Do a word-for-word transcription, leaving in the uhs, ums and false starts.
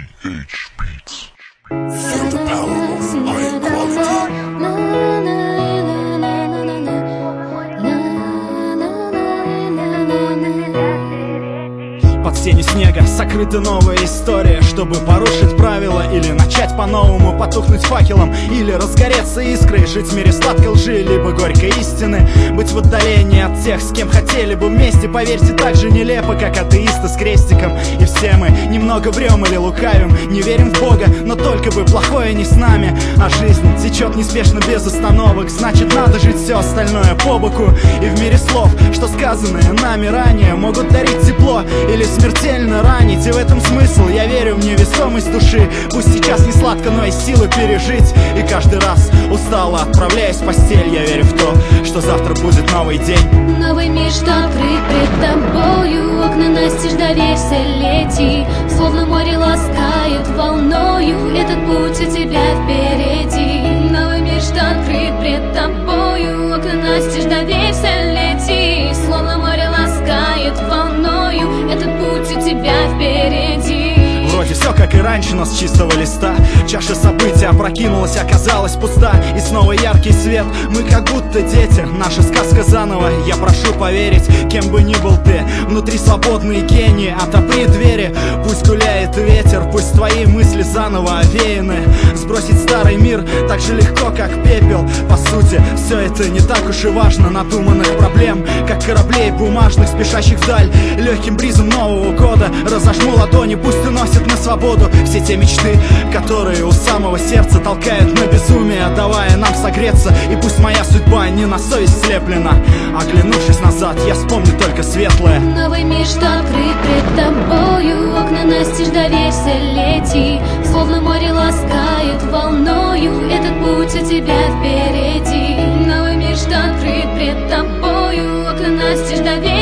H Beats. Feel the power of high quality. Под сенью снега сокрыта новая история, чтобы порушить правила или начать по-новому, потухнуть факелом или разгореться искрой, жить в мире сладкой лжи, либо горькой истины, быть в отдалении от тех, с кем хотели бы вместе. Поверьте, так же нелепо, как атеисты с крестиком. И все мы немного врем или лукавим, не верим в Бога, но только бы плохое не с нами. А жизнь течет неспешно без остановок, значит надо жить все остальное по боку. И в мире слов, что сказанные нами ранее, могут дарить тепло или смертельно ранить. И в этом смысл, я верю в невесомость души. Пусть сейчас не сладко, но есть силы пережить. И каждый раз устало отправляясь в постель, я верю в то, что завтра будет новый день. Новый мир, что открыт пред тобою. Окна настежь, доверься, лети. Словно море ласкает волною. Этот путь у тебя впереди. Новый мир, что открыт пред тобою. Окна настежь, доверься, лети. Словно море ласкает волною. Этот путь у тебя впереди. Вроде все как и раньше, но с чистого листа. Чаша событий опрокинулась, оказалась пуста. И снова яркий свет, мы как будто дети. Наша сказка заново, я прошу поверить. Кем бы ни был ты, внутри свободные гении. Отопри двери, пусть гуляет ветер. Пусть твои мысли заново овеяны. Сбросить старый мир так же легко, как пепел. По сути, все это не так уж и важно. Надуманных проблем, как кораблей бумажных, спешащих вдаль. Легким бризом Нового года разожму ладони, пусть уносит на свободу все те мечты, которые у самого сердца толкают на безумие, давая нам согреться. И пусть моя судьба не на совесть слеплена. Оглянувшись назад, я вспомню только светлое. Новый мир, что открыт пред тобою. Окна настежь, доверься, лети. Словно море ласкает волною. Этот путь у тебя впереди. Новый мир, что открыт пред тобою. Окна настежь, доверься.